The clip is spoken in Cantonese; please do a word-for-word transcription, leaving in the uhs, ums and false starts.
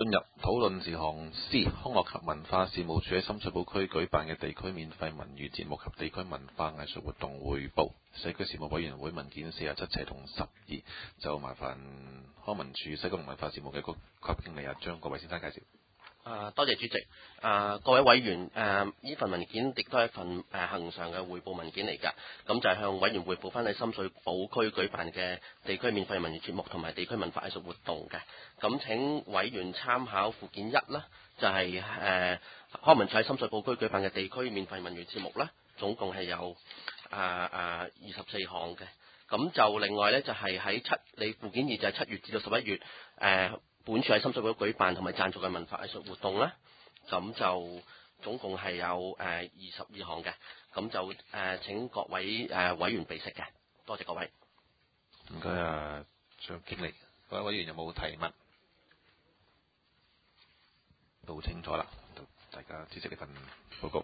進入討論事項 C， 康樂及文化事務署喺深水埗區舉辦嘅地區免費文娛節目及地區文化藝術活動匯報。社區事務委員會文件四十七斜同十二，就麻煩康文署西九龍文化事務嘅局級經理阿張國偉先生介紹。 啊，多謝主席。啊，各位委員，誒、啊，呢份文件亦都係一份誒恆常嘅匯報文件嚟㗎。咁就係向委員匯報翻喺深水埗區舉辦嘅地區免費文娛節目同埋地區文化藝術活動嘅。咁請委員參考附件一啦，就係、是、誒、啊、康文署喺深水埗區舉辦嘅地區免費文娛節目啦，總共係有啊啊二十四項嘅。咁就另外呢，就係喺七，你附件二就係七月至到十一月誒。啊本處喺深水埗舉辦同埋贊助嘅文化藝術活動啦，咁就總共係有誒二十二項嘅，咁就誒、呃、請各位誒、呃、委員備悉嘅，多謝各位。 唔該啊，張經理，各位委員有冇提問？都清楚啦，大家支持呢份報告。